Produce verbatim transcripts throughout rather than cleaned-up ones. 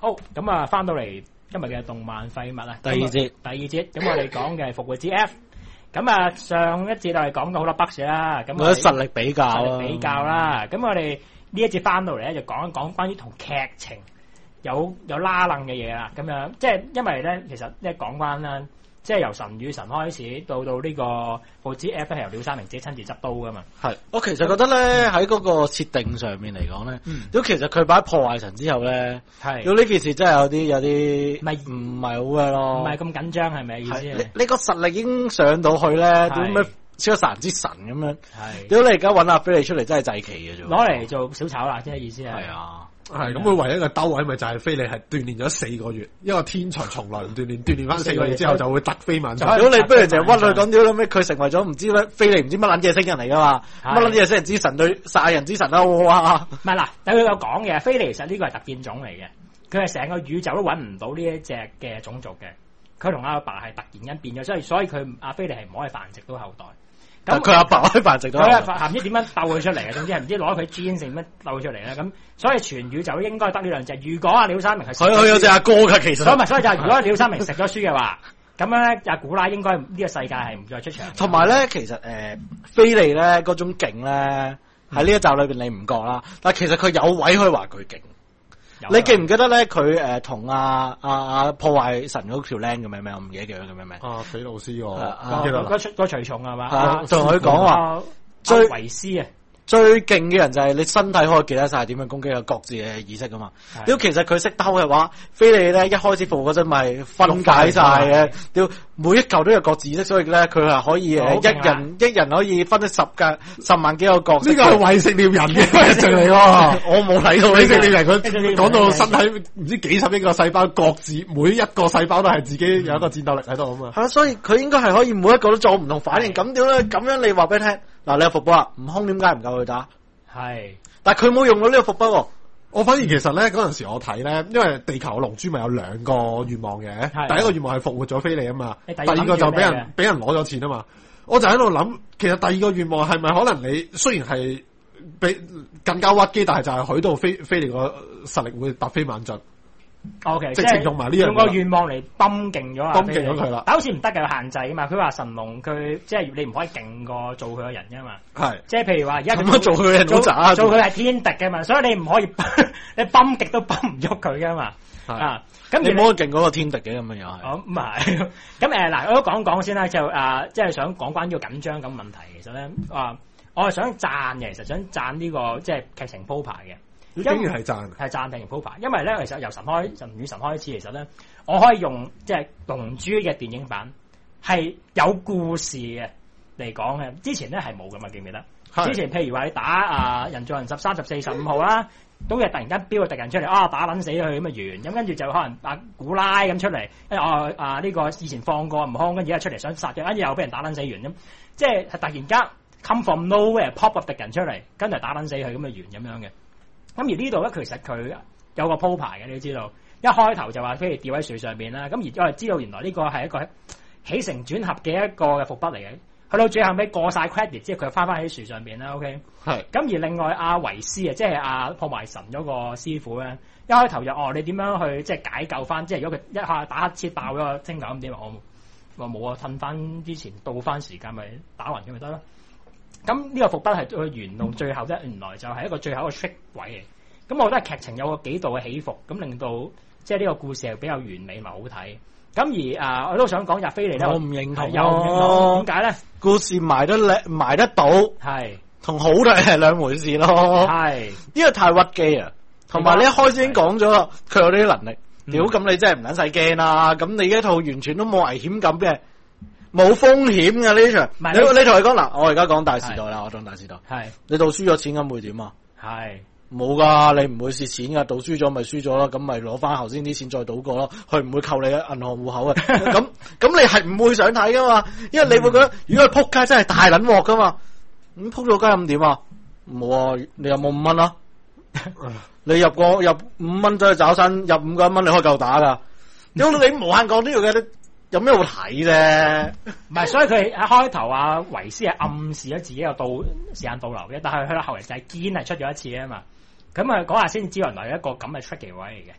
好，咁啊，翻到嚟今日嘅動漫廢物啊， 第二節， 第二節，咁我哋講嘅係復活之 F。咁啊，上一節我哋講咗好多 bug 啦，咁我實力比較， 實力比較啦。咁我哋呢一節翻到嚟咧，就講一講關於同劇情有有拉楞嘅嘢啦。咁樣，即係因為咧，其實咧講翻啦，即係由神與神開始，到到呢個復活之 F 係由廖三明自己親自執刀噶嘛。係， 我其實覺得咧喺嗰個設定上面嚟講咧，如果、嗯、其實佢擺破壞神之後咧，係，如果呢件事真係有啲有啲唔係唔係好嘅咯， 唔係咁緊張係咪意思？ 你你個實力已經上到去咧，點解超殺人之神咁樣？係，如果你而家揾阿菲利出嚟，真係祭旗嘅啫，攞嚟做小炒啦，即係意思係。係啊。係咁，佢唯一嘅兜位咪就係菲利係鍛煉咗四個月，一個天才從來唔鍛煉，鍛煉翻四個月之後就會突飛猛進。 如果你不如淨係屈佢講屌咩，佢成為咗唔知咩菲利唔知乜撚嘢星人嚟噶嘛？乜撚嘢星人之神對殺人之神啦！哇！ 唔係嗱，有佢有講嘅，菲利其實呢個係突變種嚟嘅，佢係成個宇宙都揾唔到呢一隻嘅種族嘅，佢同阿爸係突然間變咗，所以所以佢阿菲利係唔可以繁殖到後代。 咁佢阿爸可以繁殖到， 佢阿唔知點樣鬥佢出嚟嘅，總之係唔知攞佢 gene 成乜鬥佢出嚟咧。咁所以全宇宙應該得呢兩隻。如果阿廖三明係佢佢有隻阿哥噶，其實所以咪所以就係如果廖三明食咗書嘅話，咁樣咧阿古拉應該呢個世界係唔再出場。 同埋咧，其實誒、呃、菲利咧嗰種勁咧喺呢一集裏邊你唔覺啦，但係其實佢有位可以話佢勁。你記唔記得咧？佢誒同阿阿阿破壞神嗰條僆叫咩名？我唔記得叫佢叫咩名。 啊，匪老師個， 嗰出嗰隨從係嘛？ 同佢講話最維斯啊！ 最勁嘅人就係你身體可以記得晒點樣攻擊個各自嘅意識噶嘛。屌，其實佢識兜嘅話，菲利咧一開始復活嗰陣咪分解晒嘅。屌，每一嚿都有各自意識，所以咧佢係可以誒一人一人可以分咗十格十萬幾個角色。 呢個係為食獵人嘅一直嚟喎。 我冇睇到為食獵人，佢講到身體唔知幾十億個細胞，各自每一個細胞都係自己有一個戰鬥力喺度啊嘛。 係啊，所以佢應該係可以每一個都做唔同反應。咁點咧？咁樣你話俾你聽。嗱，你有伏筆啊？悟空點解唔夠佢打？係，但係佢冇用到呢個伏筆喎。 我反而其實咧嗰陣時我睇咧，因為地球嘅龍珠咪有兩個願望嘅，第一個願望係復活咗菲利啊嘛，第二個就俾人俾人攞咗錢啊嘛。我就喺度諗，其實第二個願望係咪可能你雖然係比更加屈機，但係就係許到菲菲利個實力會突飛猛進。 O K， 直情用埋呢樣， 用個願望嚟泵勁咗啊！ 泵勁咗佢啦， 但好似唔得嘅，有限制啊嘛。佢話神龍佢即係你唔可以勁過做佢嘅人噶嘛。係，即係譬如話而家咁樣做佢嘅人好渣， 做佢係天敵嘅嘛，所以你唔可以你泵極都泵唔喐佢噶嘛。啊，咁你唔可以勁嗰個天敵嘅咁樣又係。 哦，唔係，咁誒嗱，我都講講先啦，就啊，即係想講關於個緊張咁問題。其實咧啊，我係想讚嘅，其實想讚呢個即係劇情鋪排嘅。 竟然係讚， 係讚定鋪排，因為咧，其實由神開神與神開始，其實咧，我可以用即係龍珠嘅電影版係有故事嘅嚟講嘅。之前咧係冇噶嘛，記唔記得？之前譬如話你打啊人造人十三、十四、十五號啦，咁佢突然間飆個敵人出嚟，啊打撚死佢咁啊完，咁跟住就可能啊古拉咁出嚟，跟住啊啊呢個以前放過悟空，跟住而家出嚟想殺嘅，跟住又俾人打撚死完咁，即係突然間 come from nowhere pop 個敵人出嚟，跟住打撚死佢咁啊完咁樣嘅。咁而呢度咧，其實佢有個鋪排嘅，你都知道。一開頭就話，譬如吊喺樹上邊啦，咁而我哋知道原來呢個係一個起承轉合嘅一個嘅伏筆嚟嘅。去到最後尾過晒 credit 之後，佢翻翻喺樹上邊啦。OK，係。咁而另外阿維斯啊，即係阿破壞神嗰個師傅咧，一開頭就哦，你點樣去即係解救翻？即係如果佢一下打乞嗤爆咗個星球咁點？我話冇啊，褪翻之前倒翻時間咪打暈佢咪得咯。咁呢個伏筆係佢沿到最後啫，原來就係一個最後一個 trick 位嘅。咁我覺得劇情有個幾度嘅起伏，咁令到即係呢個故事係比較完美同埋好睇。咁而啊，我都想講入菲利咧， 我唔認同， 又唔認同，點解咧？ 故事埋得叻，埋得到，係同好睇係兩回事咯。係呢個太屈機啊！同埋你一開始已經講咗啦，佢有呢啲能力，屌咁、嗯、你真係唔撚使驚啦！咁你呢一套完全都冇危險感嘅。冇風險嘅呢場，你你同佢講嗱，我而家講大時代啦，我講大時代。係你賭輸咗錢咁會點啊？係冇噶，你唔會蝕錢噶，賭輸咗咪輸咗咯，咁咪攞翻頭先啲錢再賭過咯，佢唔會扣你嘅銀行戶口嘅。咁咁你係唔會想睇噶嘛？因為你會覺得、嗯、如果佢撲街真係大撚鑊噶嘛，咁撲咗街咁點啊？冇啊，你有冇五蚊啊？你入個入五蚊再去找身，入五個一蚊你可以夠打噶。因為你無限講呢樣嘢。有咩好睇啫？ 唔係，所以佢一開頭啊，維斯係暗示咗自己有倒時間倒流嘅，但係去到後嚟就係堅係出咗一次啊嘛。咁啊，嗰下先知原來有一個咁嘅 tricky 位嚟嘅。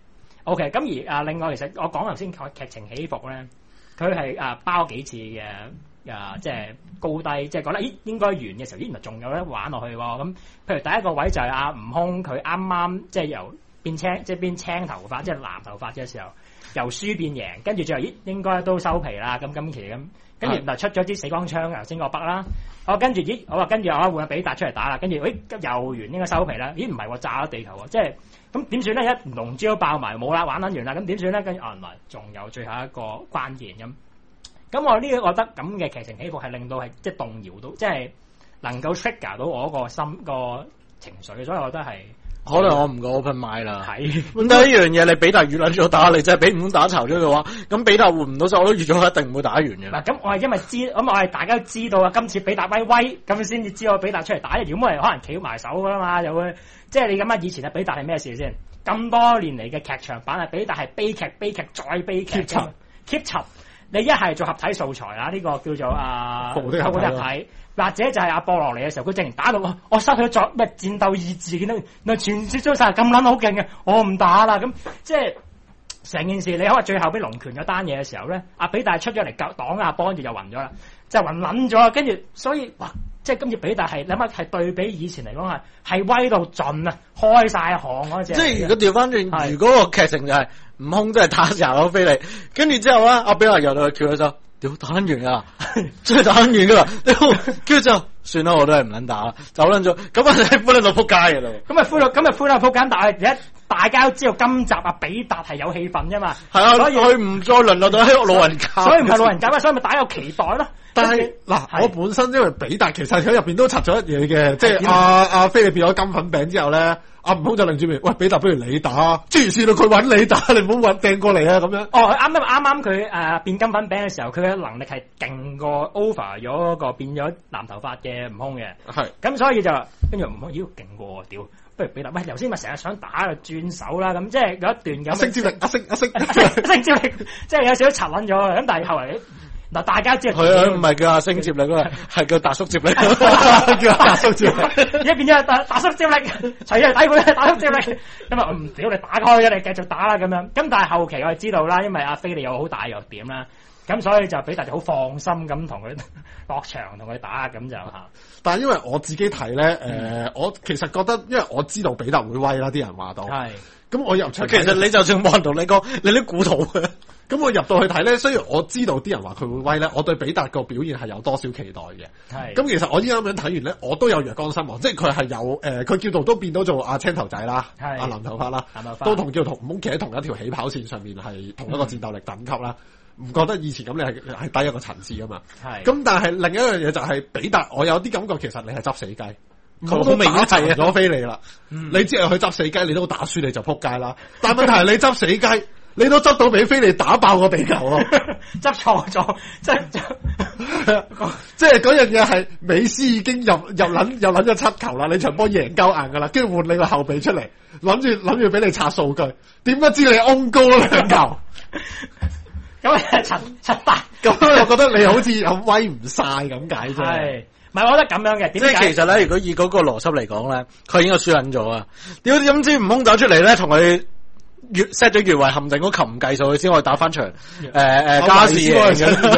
OK， 咁而啊，另外其實我講頭先劇情起伏咧，佢係啊包幾次嘅啊，即係高低，即係覺得咦應該完嘅時候，咦原來仲有得玩落去喎。咁譬如第一個位就係阿悟空佢啱啱即係由變青，即係變青頭髮，即係藍頭髮嘅時候，由輸變贏，跟住最後咦應該都收皮啦。咁今期咁，跟住原來出咗支死光槍，頭先個北啦。我跟住咦，我話跟住我換阿比達出嚟打啦，跟住誒又完應該收皮啦。咦唔係喎，炸咗地球喎，即係。咁點算咧？一龍珠都爆埋冇啦，玩撚完啦，咁點算咧？跟住原來仲有最後一個關鍵咁。咁我呢個覺得咁嘅劇情起伏係令到係即係動搖到，即係能夠 trigger 到我個心個情緒，所以我覺得係可能我唔夠 open mind 啦。 係咁第一樣嘢，你比達越撚咗打，你真係俾悟空打巢咗嘅話，咁比達換唔到手，我都預咗一定唔會打完嘅。 嗱，咁我係因為知，咁我係大家都知道啊，今次比達威威，咁先至知道比達出嚟打。如果冇人可能翹埋手噶啦嘛，又會。即係你咁啊！以前嘅比達係咩事先？咁多年嚟嘅劇場版啊，比達係悲劇、悲劇再悲劇。keep keep 沉，你一係做合體素材啊，呢、這個叫做啊，合體，或者就係阿波羅嚟嘅時候，佢竟然打到我，我失去咗咩戰鬥意志，見到嗱全接咗晒咁撚好勁嘅，我唔打啦。咁即係成件事，你可能最後俾龍拳嗰單嘢嘅時候咧，阿比達出咗嚟擋阿波，跟住就暈咗啦，就暈撚咗，跟住所以哇！即係今次比達係諗下係對比以前嚟講係係威到盡啊，開晒行嗰隻。即係如果調翻轉，如果個劇情就係悟空真係打成咗飛利，跟住之後咧，阿比達又到去撬佢手，屌打完㗎啦，真係打完㗎啦，跟住之後算啦，我都係唔撚打啦，走撚咗，咁啊歡撚到撲街㗎啦。咁啊歡到，咁啊歡到撲街，但係而家大家都知道今集啊比達係有氣氛啫嘛。係啊，所以佢唔再淪落到喺個老人家。 所以唔係老人家，所以咪大家有期待咯。 但係嗱，我本身因為比達其實喺入邊都插咗一嘢嘅，即係阿阿菲利變咗金粉餅之後咧，阿悟空就擰住面，喂比達不如你打，諸如此類佢揾你打，你唔好揾掟過嚟啊咁樣。 哦，啱啱啱啱佢誒變金粉餅嘅時候，佢嘅能力係勁過 over 咗嗰個變咗藍頭髮嘅悟空嘅。係。咁所以就跟住悟空，妖勁過我屌！不如比達，喂，頭先咪成日想打就轉手啦，咁即係有一段咁。阿星之力，阿星阿星星之力，即係有少少柒撚咗，咁但係後嚟。嗱，大家知係啊，唔係叫阿星接力啊，係叫大叔接力，叫大叔接力， 而家變咗大大叔接力，除咗底本大叔接力，因為唔屌你打開嘅，你繼續打啦咁樣。咁但係後期我哋知道啦，因為阿菲利有好大弱點啦，咁所以就比達就好放心咁同佢落場同佢打咁就嚇。 但係因為我自己睇咧，誒、呃，我其實覺得，因為我知道比達會威啦，啲人話到，係，咁我入場， 其實你就算冇人同你講，你都估到嘅。 咁我入到去睇咧，雖然我知道啲人話佢會威咧，我對比達個表現係有多少期待嘅。係。咁其實我依家咁樣睇完咧，我都有若干失望，即係佢係有誒，佢、呃、叫做都變到做阿青頭仔啦，阿藍頭髮啦，都同叫同唔好企喺同一條起跑線上面，係同一個戰鬥力等級啦。唔、嗯、覺得以前咁你係係低一個層次噶嘛？係。咁但係另一樣嘢就係比達，我有啲感覺其實你係執死雞，佢好明顯齊咗飛你啦。你只係去執死雞，你都打輸你就撲街啦。但問題係你執死雞。你都執到俾菲利打爆個地球咯， 執錯咗，即係即係嗰樣嘢係美斯已經入入捻入捻咗七球啦，你場波贏夠硬噶啦，跟住換你個後備出嚟，諗住諗住俾你刷數據，點不知你翁高兩球， 咁係七七八， 咁我覺得你好似有威唔晒咁解啫。 係，唔係我覺得咁樣嘅， 即係其實咧，如果以嗰個邏輯嚟講咧，佢應該輸捻咗啊！點點知悟空走出嚟咧，同佢。越 set 咗越位陷阱嗰球唔計數，佢先可以打翻場誒誒加時嘅。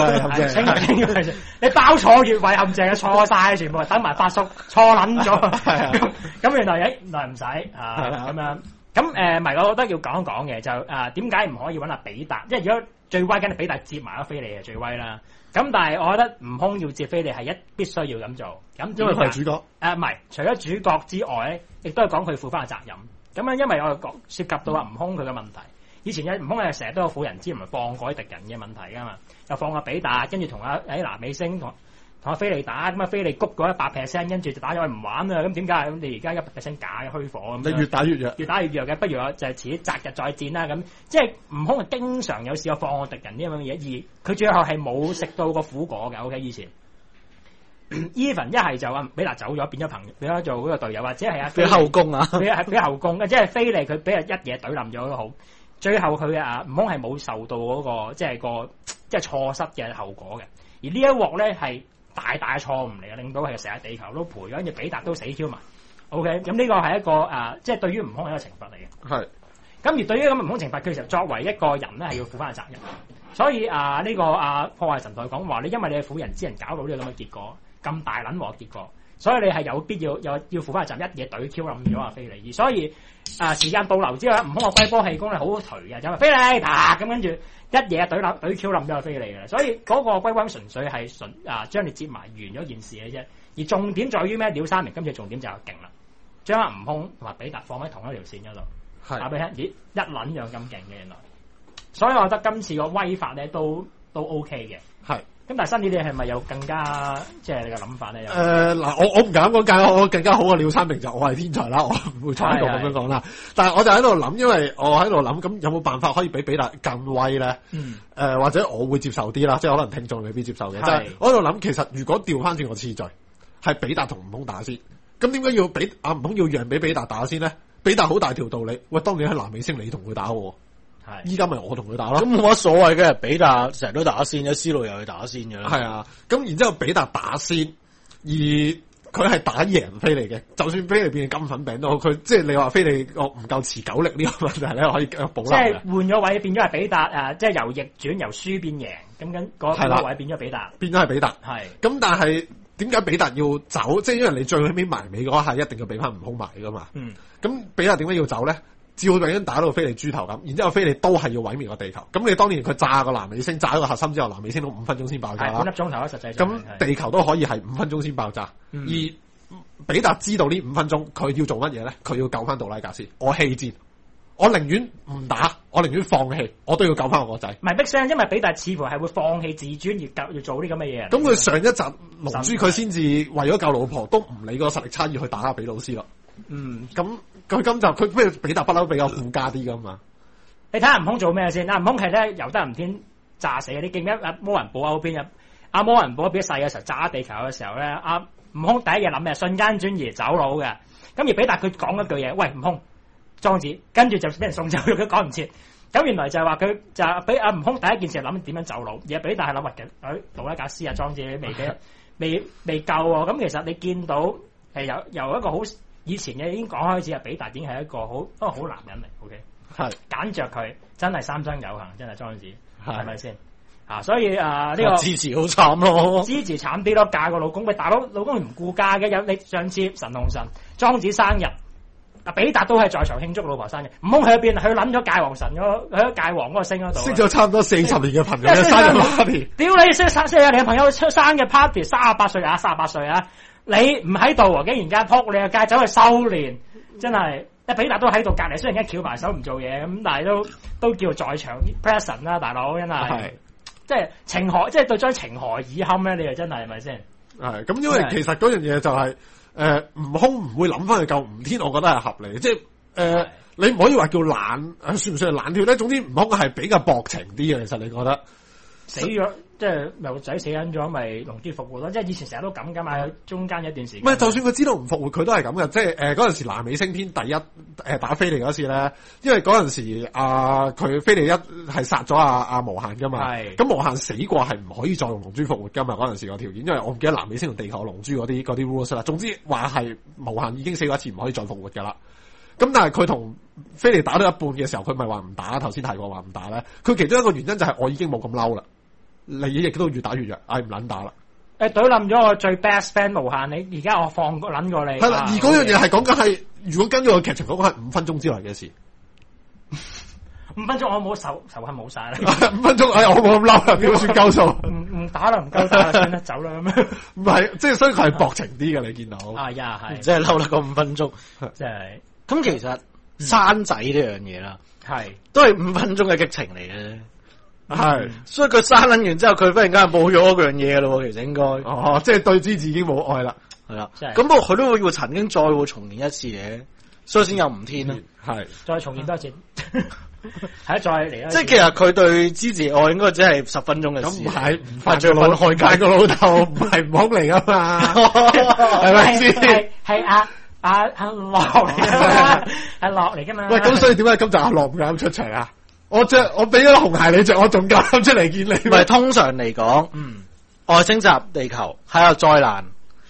你包錯越位陷阱嘅錯晒，全部等埋發叔錯捻咗。咁咁原來誒原來唔使啊咁樣。咁誒，唔係我覺得要講一講嘅就誒，點解唔可以揾阿比達？即係如果最威梗係比達接埋咗菲利係最威啦。咁但係我覺得悟空要接菲利係一必須要咁做。咁因為佢係主角。 誒唔係，除咗主角之外咧，亦都係講佢負翻嘅責任。咁樣，因為我講涉及到話悟空佢嘅問題，以前嘅悟空係成日都有婦人之唔係放過啲敵人嘅問題噶嘛，又放阿比達，跟住同阿喺南美星同同阿菲利打，咁啊菲利谷嗰一百 percent，跟住就打咗佢唔玩啦，咁點解？咁你而家一百 percent 假嘅虛火咁， 你越打越弱， 越打越弱嘅，不如我就係遲啲擇日再戰啦。咁即係悟空係經常有試過放過敵人呢咁嘅嘢，而佢最後係冇食到個苦果嘅。O K， 以前。even 一係就話比達走咗，變咗朋友，變咗做嗰個隊友，或者係啊， 俾後宮啊， 俾係俾後宮嘅，即係菲利佢俾人一嘢懟冧咗都好，最後佢啊悟空係冇受到嗰、那個即係個即係錯失嘅後果嘅，而呢一鑊咧係大大錯誤嚟嘅，令到係成日地球都賠咗，跟住比達都死 Q 埋。O K， 咁呢個係一個啊，即係對於悟空係一個懲罰嚟嘅。係。 咁而對於咁嘅唔公懲罰，佢其實作為一個人咧係要負翻個責任。所以啊，呢、這個啊破壞神台講話，你因為你係婦人之仁搞到呢個咁嘅結果，咁大撚鑊結果，所以你係有必要有要負翻個責任，一嘢懟 Q 冧咗阿菲利。而所以啊，時間倒流之後，悟空個龜波氣功係好頹嘅，就話菲利啪咁跟住一嘢懟冧懟 Q 冧咗阿菲利嘅。所以嗰個龜波純粹係純啊將你接埋完咗件事嘅啫。而重點在於咩？廖三明今次重點就係勁啦，將阿悟空同埋比達放喺同一條線嗰度。係話俾你聽，咦一撚樣咁勁嘅原來。所以我覺得今次個威法咧都都 OK 嘅，係。咁但係新啲你係咪有更加即係你嘅諗法咧？ 誒嗱，我我唔敢講更我更加好嘅廖三明就我係天才啦，我唔會坐喺度咁樣講啦。但係我就喺度諗，因為我喺度諗，咁有冇辦法可以比比達更威咧？嗯。誒、呃、或者我會接受啲啦，即係可能聽眾未必接受嘅。就係我喺度諗，其實如果調翻轉個次序，係比達同悟空打先，咁點解要比阿悟空要讓俾比達打先咧？比達好大條道理，喂，當年喺南美星你同佢打喎。係，依家咪我同佢打咯， 咁冇乜所謂嘅。比達成日都打先，一思路又去打先嘅啦。 係啊，咁然之後比達打先，而佢係打贏菲利嘅。就算菲利變成金粉餅都好，佢即係你話菲利我唔夠持久力呢個問題咧，可以保留。 即係換咗位變咗係比達誒，即係由逆轉由輸變贏，咁跟嗰個位變咗比達， 變咗係比達。係，咁但係點解比達要走？即係因為你最尾埋尾嗰下一定要俾翻悟空埋噶嘛。嗯，咁比達點解要走咧？照佢已經打到菲利豬頭咁，然之後菲利都係要毀滅個地球。咁你當年佢炸個南美星，炸咗個核心之後，南美星都五分鐘先爆炸啦。 半粒鐘頭啦，實際咁地球都可以係五分鐘先爆炸。嗯、而比達知道呢五分鐘佢要做乜嘢咧？佢要救翻杜拉格斯。我棄戰，我寧願唔打，我寧願放棄，我都要救翻我個仔。 唔係 Big Sam，因為比達似乎係會放棄自尊而救要做啲咁嘅嘢。 咁佢上一集龍珠佢先至為咗救老婆，都唔理個實力差異去打阿比魯斯咯。嗯，咁佢今集佢咩比達不嬲比較附加啲噶嘛？ 你睇下悟空做咩先？阿悟空係咧由得人天炸死嘅，你記唔記得阿魔人布歐邊啊？阿魔人布歐邊細嘅時候炸地球嘅時候咧，阿悟空第一嘢諗嘅瞬間轉移走佬嘅。咁而比達佢講一句嘢，喂悟空莊子，跟住就俾人送走咗，佢講唔切。咁原來就係話佢就係俾阿悟空第一件事係諗點樣走佬，而比達係諗話嘅，誒杜拉格斯啊莊子未俾未未夠喎。咁其實你見到係由由一個好。以前嘅已經講開始，阿比達已經係一個好一個好男人嚟 ，OK，係揀着佢真係三生有幸，真係莊子，係咪先？啊，所以啊呢、這個支持好慘咯， 支持慘啲咯，嫁個老公，喂大佬老公唔顧家嘅，有你上次神同神莊子生日，阿比達都係在場慶祝老婆生日，唔通去邊？去諗咗界王神嗰去咗界王嗰個星嗰度， 識咗差唔多四十年嘅朋友嘅生日 party， 屌你識三四十年嘅朋友出生日 party， 三十八歲啊，三十八歲啊！你唔喺度，竟然間撲你個街走去修煉，真係一比達都喺度隔籬，雖然而家翹埋手唔做嘢咁，但係都都叫在場 present 啦，大佬真係，即係情何，即係對將情何以堪咧？你又真係係咪先？ 係咁，因為其實嗰樣嘢就係、是、誒，悟空唔會諗翻去救吳天，我覺得係合理，即係誒、呃，你唔可以話叫懶，算唔算係懶跳咧？總之悟空係比較薄情啲嘅，其實你覺得死咗。即係咪個仔死緊咗，咪龍珠復活咯？即係以前成日都咁噶嘛，中間一段時間。唔係， 就算佢知道唔復活，佢都係咁嘅。即係誒嗰陣時南美升天第一誒、呃、打菲利嗰次咧，因為嗰陣時啊佢菲利一係殺咗阿阿無限噶嘛，咁無限死過係唔可以再用龍珠復活噶嘛。嗰陣時個條件，因為我唔記得南美星同地球龍珠嗰啲嗰啲 rules 啦。總之話係無限已經死過一次，唔可以再復活噶啦。咁但係佢同菲利打到一半嘅時候，佢咪話唔打？頭先提過話唔打咧。佢其中一個原因就係我已經冇咁嬲啦。你亦都越打越弱，唉唔撚打啦！ 誒，懟冧咗我最 best friend 無限，你而家我放個撚過你。 係啦，而嗰樣嘢係講緊係，如果跟住個劇情講緊係五分鐘之內嘅事。 五分鐘我冇仇仇恨冇晒啦。 五分鐘，哎呀，我冇咁嬲啦，點算夠數？ 唔唔打啦，唔夠打啦，算啦，走啦咁樣。 唔係，即係所以佢係薄情啲嘅，你見到。 啊呀，係， 即係嬲得個五分鐘， 即係。 咁其實生仔呢樣嘢啦， 係都係五分鐘嘅激情嚟嘅。 係、嗯， 所以佢生撚完之後，佢忽然間冇咗嗰樣嘢咯，其實應該， 哦，即係對之自己冇愛啦， 係啦，咁不過佢都會要曾經再會重現一次嘅，所以先有吳天啦， 係、嗯， 再重現多一次，係再嚟啦， 即係其實佢對之自愛應該只係十分鐘嘅事， 咁唔係，犯罪老害界個老豆唔係悟空嚟噶嘛，係咪先？ 係係阿阿阿樂嚟噶嘛，阿樂嚟噶嘛， 喂，咁所以點解今集阿樂唔敢出場啊？我着我俾咗紅鞋你着，我仲夠膽出嚟見你。 唔係通常嚟講，嗯，外星襲地球係有災難，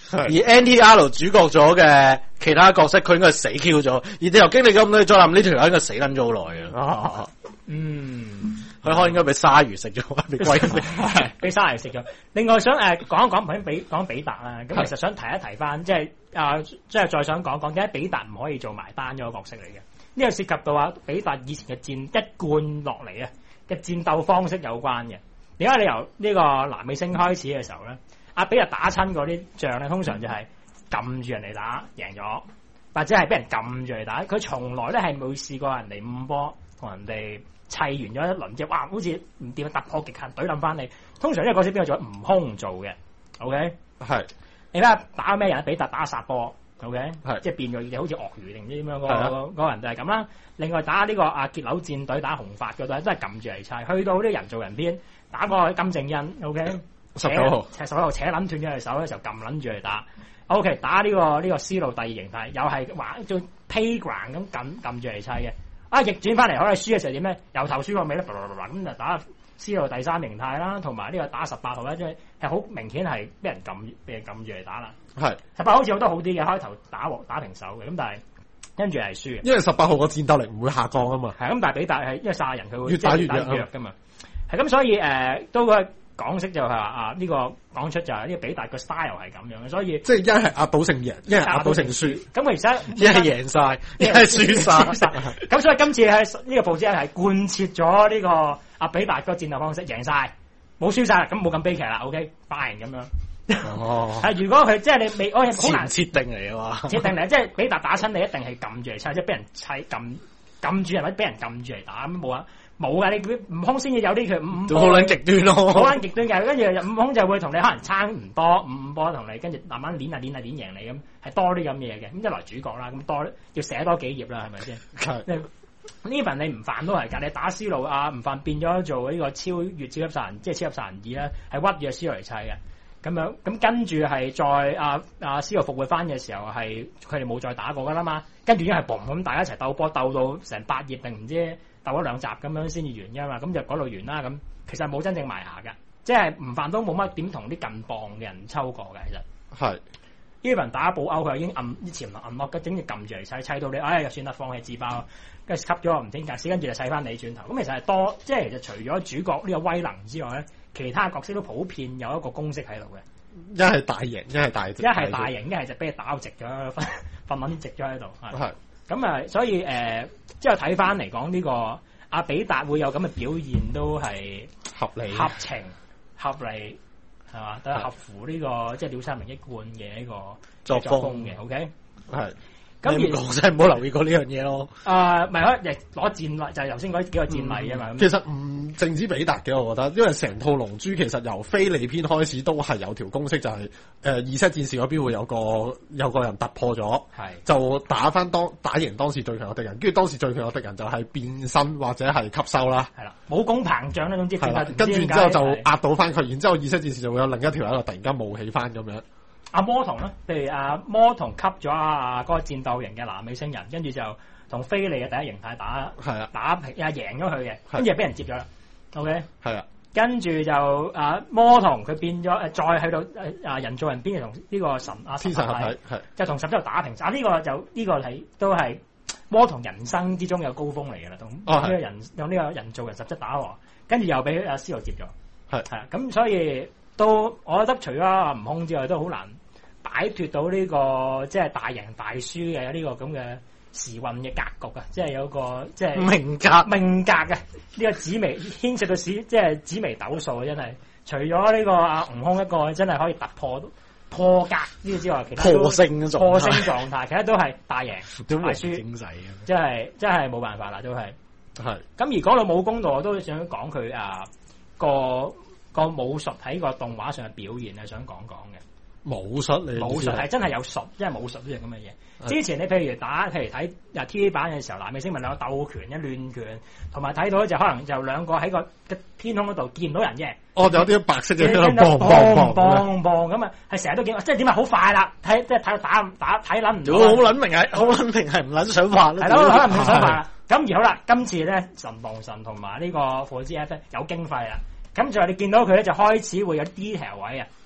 而 N T R 主角咗嘅其他角色，佢應該係死 Q 咗。而之後經歷咁多災難，呢條友應該死撚咗好耐啊！ 嗯， 佢可能應該俾鯊魚食咗，俾龜俾鯊魚食咗。另外想誒講一講，頭先比講比達啦，咁其實想提一提翻，即係啊，即係再想講講，點解比達唔可以做埋單咗個角色嚟嘅？呢個涉及到啊比達以前嘅戰一貫落嚟啊嘅戰鬥方式有關嘅。點解你由呢個南美星開始嘅時候咧，阿比達打親嗰啲仗咧，通常就係撳住人哋打贏咗，或者係俾人撳住嚟打。佢從來咧係冇試過人哋五波同人哋砌完咗一輪之後，哇！好似唔掂突破極限懟冧翻你。通常呢個角色邊個做？悟空做嘅 ，OK？ 係你睇下打咩人？比達打殺波 ，OK？ 係即係變咗好似鱷魚定唔知點樣嗰、那個嗰個人就係咁啦。另外打呢個阿傑樓戰隊打紅髮嗰度都係撳住嚟砌，去到啲人做人篇打個金正恩 ，OK？ 十九號， 十九號扯撚斷咗隻手嘅時候撳撚住嚟打 ，OK？ 打呢、這個呢、這個思路第二形態又係玩做 playground 咁撳撳住嚟砌嘅。啊！逆轉翻嚟可能輸嘅時候點咧？由頭輸到尾咧，咁就打思路第三形態啦，同埋呢個打十八號咧，即係係好明顯係俾人撳俾人撳住嚟打啦。係十八好似好多好啲嘅，開頭打打平手嘅，咁但係跟住係輸嘅。因為十八號個戰鬥力唔會下降啊嘛。係咁，但係比達係因為殺人佢會越打越弱噶嘛。係咁，所以誒、呃、都個港式就係話啊呢、這個講出就係呢個比達個 style 係咁樣嘅，所以即係一係壓倒性贏，一係壓倒性輸。咁其實一係贏晒，一係輸晒。咁所以今次喺呢個布置係貫徹咗呢個阿比達個戰鬥方式，贏晒冇輸晒，咁冇咁悲劇啦。OK， 拜仁咁樣。哦，係如果佢即係你未，我好難設定嚟嘅嘛，設定嚟即係比達打親你一定係撳住嚟砌，即係俾人砌撳撳住人或者俾人撳住嚟打咁冇啊。冇噶，你悟空先至有啲佢五五好撚極端咯，好撚極端嘅。跟住悟空就會同你可能差唔多五五波同你，跟住慢慢練下練下練贏你咁，係多啲咁嘢嘅。咁一來主角啦，咁多要寫多幾頁啦，係咪先？係。呢份你唔犯都係㗎，你打思路啊，唔犯變咗做呢個超越超級殺人，即係超級殺人二啦，係屈住思路嚟砌嘅。咁樣咁跟住係再啊啊思路復活翻嘅時候，係佢哋冇再打過㗎啦嘛。跟住已經係嘣咁大家一齊鬥波鬥到成八頁定唔知？鬥咗兩集咁樣先至完㗎嘛，咁就嗰度完啦。咁其實冇真正埋牙㗎，即係唔犯都冇乜點同啲近磅嘅人抽過嘅。其實係 even 打布歐佢已經按啲潛能按落，整住撳住嚟砌砌到你，唉、哎、就算啦，放棄自爆，跟住吸咗唔聽格屎，跟住就砌翻你轉頭。咁其實係多，即係其實除咗主角呢個威能之外咧，其他角色都普遍有一個公式喺度嘅。一係大型，一係大，一係大型，一係就俾你打直咗，瞓瞓撚直咗喺度。係咁啊，所以誒。呃之後睇翻嚟講呢個阿比達會有咁嘅表現都係合理、合情、合理係嘛，都係合乎呢、這個即係鳥山明一貫嘅一個作風嘅。OK，係。咁而講真係唔好留意過呢樣嘢咯。啊、呃，唔係可以攞戰例，就係頭先嗰幾個戰例啊嘛。其實唔淨止比達嘅，我覺得，因為成套龍珠其實由菲利篇開始都係有條公式，就係、是、誒、呃、二七戰士嗰邊會有個有個人突破咗，係就打翻當打贏當時最強嘅敵人，跟住當時最強嘅敵人就係變身或者係吸收啦。係啦，武功膨脹呢種之係跟住之後就壓倒翻佢，然之後二七戰士就會有另一條喺度突然間冒起翻咁樣。阿魔童咧，譬如阿魔童吸咗阿嗰個戰鬥型嘅南美星人，跟住就同菲利嘅第一形態打，係啊，打平啊贏咗佢嘅，跟住俾人接咗啦。OK，係啊，跟住就阿魔童佢變咗誒，再去到誒啊人造人邊就同呢個神阿天神合體，係就同十之後打平。啊呢、這個就呢、這個係都係魔童人生之中有高峰嚟嘅啦，同呢個人用呢個人造人十質打和，跟住又俾阿斯路接咗，係係啊，咁所以都我覺得除咗阿悟空之外，都好難擺脫到呢、這個即係大贏大輸嘅呢個咁嘅時運嘅格局啊！即係有個即係命格命格嘅呢、這個紫微牽涉到史即係紫微斗數啊！真係除咗呢個阿悟空一個真係可以突破破格呢個之外，其他破星破星狀態，其他都係大贏大輸，即係即係冇辦法啦，都係係。咁而講到武功度，我都想講佢啊個個武術喺個動畫上嘅表現係想講講嘅。武術你武術係真係有術，即係武術呢樣咁嘅嘢。之前你譬如打，譬如睇啊 T V 版嘅時候，南美星人有鬥拳、一亂拳，同埋睇到就可能就兩個喺個天空嗰度見唔到人嘅。哦，有啲白色嘅喺度砰砰砰砰咁啊，係成日都見，即係點啊？好快啦，睇即係睇到打打睇諗唔到。好撚明係，好撚明係唔撚想畫啦。係咯，可能唔想畫。咁而好啦，今次咧神防神同埋呢個火之 F 有經費啦，咁就你見到佢咧就開始會有 detail 位啊。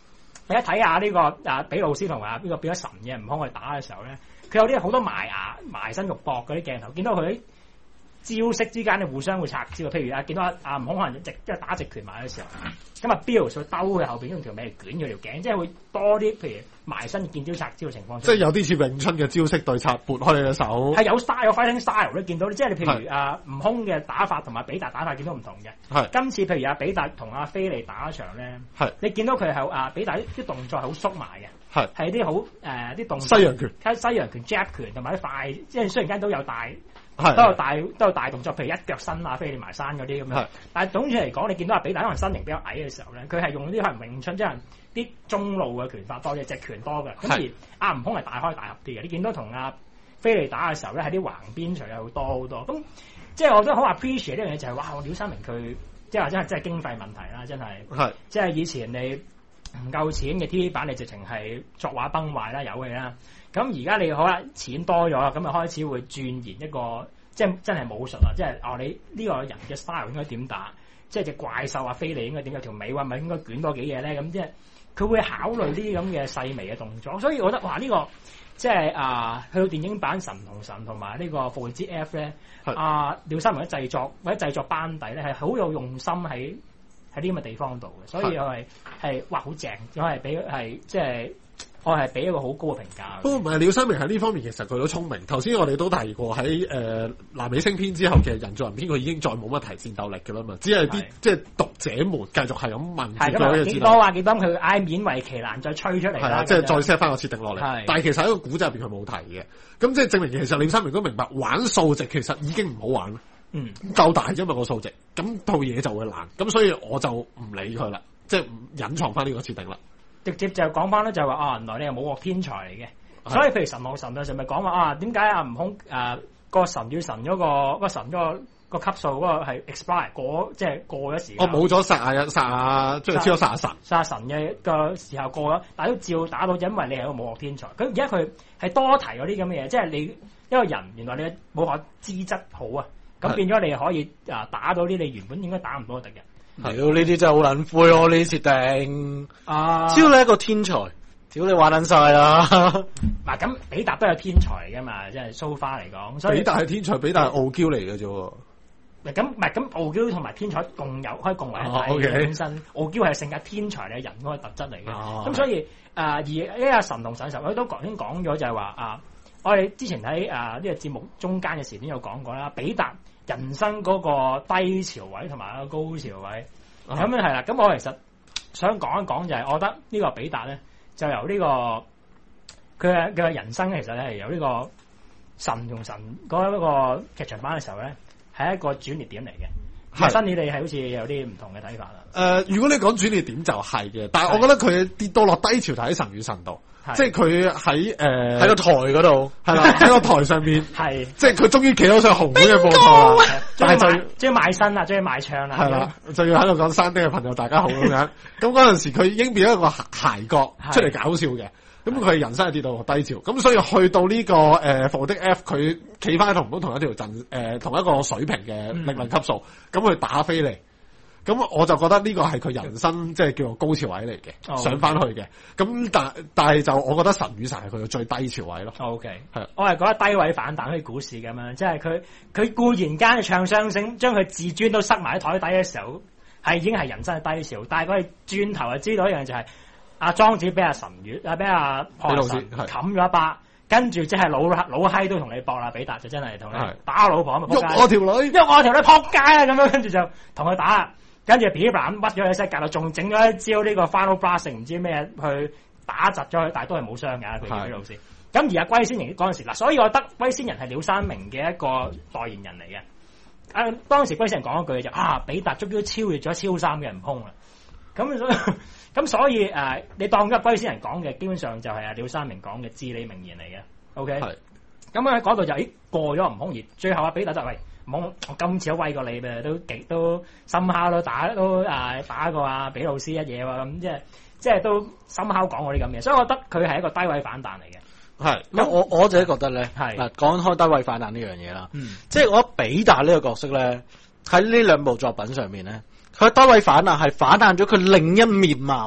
你一睇下呢個啊比魯斯同埋呢個變咗神嘅悟空去打嘅時候咧，佢有啲好多埋牙埋身肉搏嗰啲鏡頭，見到佢招式之間咧互相會拆招，譬如啊見到阿阿悟空可能直即係打直拳埋嘅時候，咁啊 Bill 就兜佢後邊用條尾捲佢條頸，即係會多啲譬如埋身見招拆招嘅情況。 即係有啲似詠春嘅招式對策，撥開你嘅手。 係有 style 有 fighting style 都見到，即係你譬如啊悟空嘅打法同埋比達打法見到唔同嘅。 係今次譬如阿比達同阿菲利打一場咧，係你見到佢係啊比達啲動作係好縮埋嘅。係係啲好誒啲動作西洋拳、 西洋拳、jab 拳同埋啲快，即係雖然間都有大。都有大都有大動作，譬如一腳伸啊、飛你埋山嗰啲咁樣。但係總之嚟講，你見到阿比達可能身形比較矮嘅時候咧，佢係用啲可能詠春，即係啲中路嘅拳法多啲，直拳多嘅。咁而阿悟空係大開大合啲嘅。你見到同阿菲利打嘅時候咧，喺啲橫邊除有好多好多。咁即係我覺得好 appreciate 呢樣嘢，就係哇！我廖三明佢即係話真係真係經費問題啦，真係。係即係以前你唔夠錢嘅 T V 版，你直情係作畫崩壞啦，有嘅啦。咁而家你好啦，錢多咗，咁啊開始會鑽研一個即係真係武術啦，即係哦你呢個人嘅 style 應該點打，即係隻怪獸啊飛你應該點有條尾，話咪應該捲多幾嘢咧？咁即係佢會考慮呢啲咁嘅細微嘅動作，所以我覺得哇呢、這個即係啊去到電影版神同神同埋呢個復活之 F 咧，啊廖三明嘅製作或者製作班底咧係好有用心喺喺呢咁嘅地方度嘅，所以我係係哇好正，我係俾係即係。我係俾一個好高嘅評價。 不過唔係廖三明喺呢方面其實佢都聰明。頭先我哋都提過喺誒南美星篇之後，其實人造人篇佢已經再冇乜提戰鬥力嘅啦嘛，只係啲即係讀者們繼續係咁問。係咁幾多啊？幾多佢嗌勉為其難再吹出嚟。係啦，即係再 set 翻個設定落嚟。但係其實喺個古仔入邊佢冇提嘅。咁即係證明其實廖三明都明白玩數值其實已經唔好玩。嗯，夠大因為個數值，咁套嘢就會爛。咁所以我就唔理佢啦，即係隱藏翻呢個設定啦。 直接就講翻咧，就話啊，原來你係武學天才嚟嘅，所以譬如神武神啊，就咪講話啊，點解阿悟空誒個神與神嗰個個神嗰個個級數嗰個係 expire 過，即係過咗時間。我冇咗殺啊殺啊，即係超咗殺神殺神嘅個時候過咗，但係都照打到，因為你係一個武學天才。咁而家佢係多提嗰啲咁嘅嘢，即係你一個人原來你嘅武學資質好啊，咁變咗你可以啊打到啲你原本應該打唔到嘅敵人。 屌呢啲真係好撚灰咯！呢啲設定啊，只要你一個天才，屌你玩撚晒啦！ 嗱咁比達都係天才嚟噶嘛，即係 so far 嚟講。所以比達係天才，比達係傲嬌嚟嘅啫。 咁唔係咁傲嬌同埋天才共有可以共為一體嘅本身。傲嬌係性格天才嘅人嗰個特質嚟嘅。咁、啊、所以誒、呃、而呢個神同神時候，佢都講已經講咗就係話啊，我哋之前喺誒呢個節目中間嘅時都有講過啦，比達。人生嗰個低潮位同埋個高潮位，咁樣係啦。咁我其實想講一講就係，我覺得呢個比達咧，就由呢、這個佢嘅嘅人生其實咧係由呢個神同神嗰一個劇場版嘅時候咧，係一個轉捩點嚟嘅。新你哋係好似有啲唔同嘅睇法啦。誒、 呃，如果你講轉捩點就係嘅，但係我覺得佢跌到落低潮就喺神與神度。即係佢喺誒喺個台嗰度，係啦喺個台上面，係即係佢終於企到上紅館嘅舞台啦，但係就即係賣身啦，即係賣唱啦， 係啦，就要喺度講山頂嘅朋友大家好咁樣。咁嗰陣時佢已經變咗一個諧角出嚟搞笑嘅，咁佢人生係跌到落低潮，咁所以去到呢、這個誒復的 F 佢企翻同唔到同一條陣誒、呃、同一個水平嘅力量級數，咁、嗯、佢打飛嚟。咁我就覺得呢個係佢人生即係叫做高潮位嚟嘅，oh, okay. 上翻去嘅。咁但但係就我覺得神與神係佢嘅最低潮位咯。 O K，係我係覺得低位反彈好似股市咁樣，即係佢佢固然間唱雙聲，將佢自尊都塞埋喺台底嘅時候，係已經係人生嘅低潮。但係佢轉頭就知道一樣就係阿莊子俾阿神與啊俾阿破神冚咗一巴，跟住即係老老閪都同你搏啦，比達就真係同你打我老婆啊嘛， 喐我條女， 喐我條女撲街啊咁樣，跟住就同佢打。跟住皮板屈咗佢膝格度，仲整咗一招呢個 Final Blast 唔知咩去打窒咗佢，但係都係冇傷嘅。佢啲老師。咁而阿龜仙人嗰陣時嗱，所以我覺得龜仙人係廖三明嘅一個代言人嚟嘅。啊，當時龜仙人講一句就啊，比達終於超越咗超三嘅悟空啦。咁所以咁所以誒、啊，你當咗龜仙人講嘅，基本上就係阿廖三明講嘅至理名言嚟嘅。OK，係。咁喺嗰度就咦過咗悟空，而最後阿比達就喂。我今次都威過你嘅，都極都深烤都打都誒打過阿比魯斯一嘢喎，咁即係即係都深烤講過啲咁嘅，所以我覺得佢係一個低位反彈嚟嘅。 係，因為我我自己覺得咧，係嗱講開低位反彈呢樣嘢啦，即係我覺得比達呢個角色咧喺呢兩部作品上面咧，佢低位反彈係反彈咗佢另一面貌，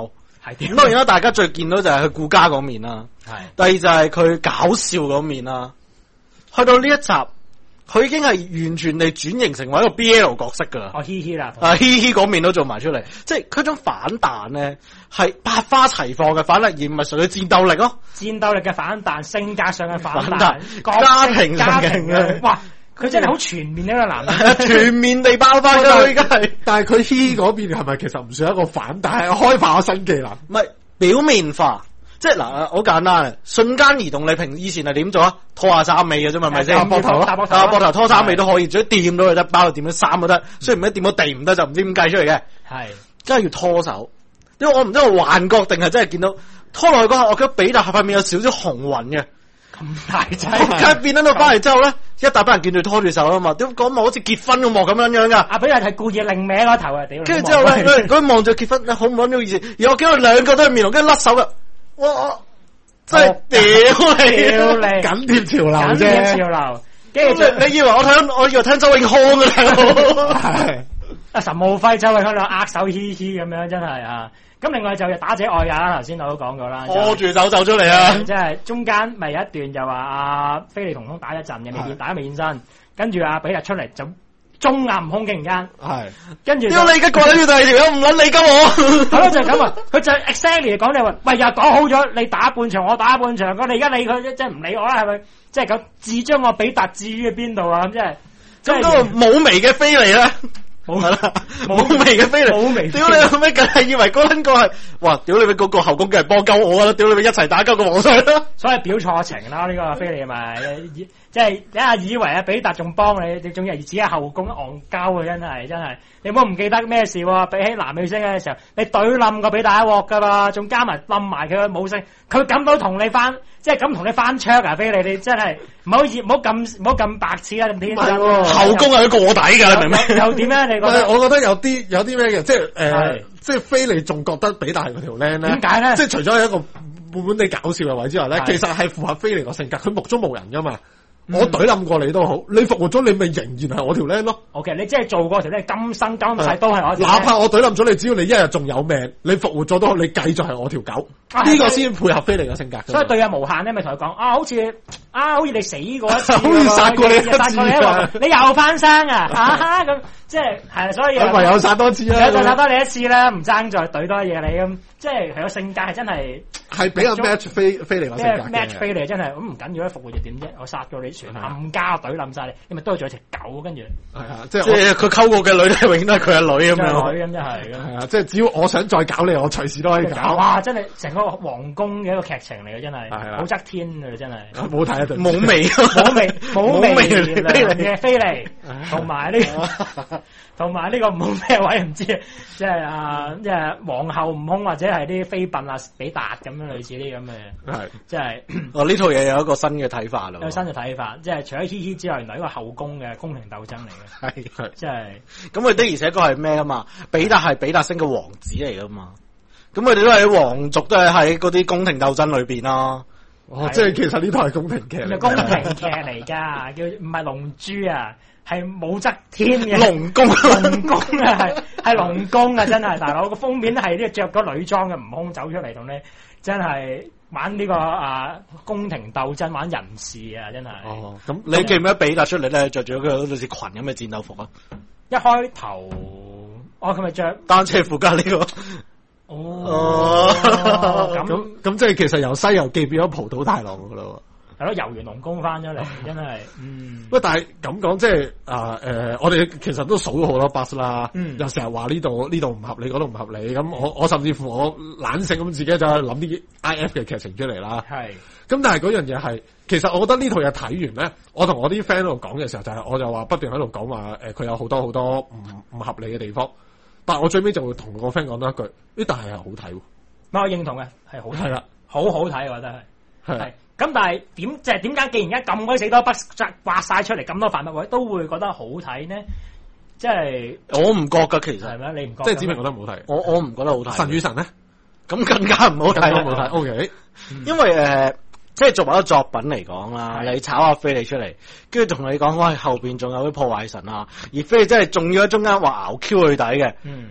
係點？ 咁當然啦，大家最見到就係佢顧家嗰面啦。 係。 第二就係佢搞笑嗰面啦。去到呢一集，佢已經係完全地轉型成為一個 B L 角色噶啦。 哦，嘻嘻啦。 啊，嘻嘻嗰面都做埋出嚟，即係佢種反彈咧係百花齊放嘅反彈，而唔係純粹戰鬥力咯。 戰鬥力嘅反彈，性格上嘅反彈， 家庭家庭嘅， 哇！佢真係好全面呢個男人， 全面地爆發㗎，而家係。 但係佢嘻嗰邊係咪其實唔算一個反彈，係開發咗新技能？ 唔係表面化，即係嗱，好簡單啊！瞬間移動，你平以前係點做啊？拖下衫尾嘅啫嘛，係咪先？ 打膊頭， 打膊頭拖衫尾都可以，只要掂到佢得，包括掂到衫都得。雖然唔一掂到地唔得，就唔知點計出嚟嘅。係，真係要拖手，因為我唔知我幻覺定係真係見到拖落去嗰下，我覺得比達塊面有少少紅暈嘅。 咁大劑， 佢變咗到翻嚟之後咧，一大班人見住拖住手啊嘛，點講幕好似結婚咁幕咁樣樣噶。 阿比達係故意擰歪個頭啊，屌！ 跟住之後咧，佢望住結婚，好唔好意思？而我見到兩個都係面紅，跟住甩手噶，哇！真係屌你， 屌你， 緊貼潮流啫， 緊貼潮流。跟住你以為我聽，我以為聽周永康嘅係阿岑敖輝、周永康兩握手嘻嘻咁樣，真係啊！咁另外就打者愛也啦，頭先我都講過啦， 拖住手走出嚟啊！ 即係中間咪有一段就話阿菲利同空打一陣嘅，未見，大家未現身，跟住阿比達出嚟就中暗空竟然間， 係跟住屌你而家過緊呢條友唔撚理鳩我， 係咯就係咁啊！佢就 exactly 講你話，喂又講好咗，你打半場我打半場，我哋而家理佢，即係唔理我啦，係咪？即係咁自將我比達置於邊度啊？咁即係， 咁嗰個冇眉嘅飛嚟咧。冇係啦，冇味嘅飛嚟， 冇味。 屌你老味，梗係以為嗰撚個係，哇！屌你咪嗰個後宮梗係幫鳩我啦，屌你咪一齊打鳩個皇上啦。 所以表錯情啦，呢、這個飛嚟咪，即係一下以為阿比達仲幫你，你仲以為自己係後宮戇鳩啊！真係真係，你唔好唔記得咩事喎？比起男女星嘅時候，你懟冧個比達一鑊噶啦，仲加埋冧埋佢嘅武星，佢咁都同你翻。即係咁同你翻桌啊！飛你，你真係唔好唔好咁唔好咁白痴啊！咁天真， 後宮係個底㗎，你明唔明？ 又點咧？你覺得？ 我覺得有啲有啲咩嘅，即係誒，呃、即係飛你仲覺得比達係嗰條靚咧？ 點解咧？ 即係除咗係一個悶悶地搞笑嘅位之外咧，其實係符合飛你個性格，佢目中無人噶嘛。嗯、我懟冧過你都好，你復活咗你咪仍然係我條僆咯。 O、okay, K， 你即係做過條僆，今生今世都係我條。 哪怕我懟冧咗你，只要你一日仲有命，你復活咗都好，你繼續係我條狗。呢、啊、個先配合飛利嘅性格。所以對阿無限咧，咪同佢講啊，好似啊，好似你死過一次， 好似殺過你一次， 殺過你一鑊，你又翻生啊！啊咁，即係係，所以唯有殺多次啦， 再殺多你一次啦，唔爭再懟多嘢你咁，即係佢個性格係真係係比較 match 飛飛利嘅性格嘅。 match 飛利真係咁唔緊要，復活又點啫？我殺咗你全冚家懟冧晒你，你咪多咗隻狗，跟住係啊，即係即係佢溝過嘅女都永遠都係佢嘅女咁樣， 女咁就係係啊，即係只要我想再搞你，我隨時都可以搞。 哇！真係成個皇宮嘅一個劇情嚟嘅，真係武則天啊！真係冇睇一冇味， 冇味，冇味嘅飛利，同埋呢個，同埋呢個冇咩位唔知，即係啊，即係皇后悟空或者係啲妃嬪啊，比達咁樣類似啲咁嘅，係即係哦呢套嘢有一個新嘅睇法咯， 有新嘅睇法，即係除咗嘻嘻之外，原來一個後宮嘅宮廷鬥爭嚟嘅， 係係即係咁佢的而且確係咩啊嘛？比達係比達星嘅王子嚟噶嘛？咁佢哋都係皇族，都係喺嗰啲宮廷鬥爭裏邊啦。 哦，即係其實呢套係宮廷劇嚟， 宮廷劇嚟噶，叫唔係龍珠啊，係武則天嘅龍宮， 龍宮啊，係係龍宮啊，真係大佬個封面係呢個着咗女裝嘅悟空走出嚟同你，真係玩呢、這個啊宮廷鬥爭，玩人事啊，真係。哦， 咁你記唔記得比達出嚟咧，着住個好似裙咁嘅戰鬥服啊？ 一開頭，哦，佢咪着單車褲加呢個。 哦，咁咁咁即係其實由《西遊記》變咗浦島太郎噶啦， 係咯，遊完龍宮翻咗嚟，真係，嗯。 喂，但係咁講，即係啊誒，我哋其實都數咗好多 bus 啦，嗯、又成日話呢度呢度唔合理，嗰度唔合理，咁我我甚至乎我懶性咁自己就諗啲 I F 嘅劇情出嚟啦。係。咁但係嗰樣嘢係，其實我覺得呢套嘢睇完咧，我同我啲 friend 喺度講嘅時候，就係、是、我就話不斷喺度講話誒，佢、呃、有好多好多唔唔合理嘅地方。但係我最尾就會同個 friend 講多一句，呢但係係好睇， 我認同嘅，係好睇，係啦，好好睇，我覺得係，係。咁但係點即係點解？既然而家咁鬼死多筆刮晒出嚟，咁多範物位都會覺得好睇呢？即係我唔覺噶，其實係咩？你唔覺？ 即係只明覺得唔好睇， 我我唔覺得好睇。神與神咧， 咁更加唔好睇， 唔好睇。O K， 因為誒。呃即係作為一個作品嚟講啦，你炒下飛利出嚟，跟住同你講，喂後邊仲有啲破壞神啊，而飛利真係仲要喺中間話熬 Q 佢底嘅，嗯，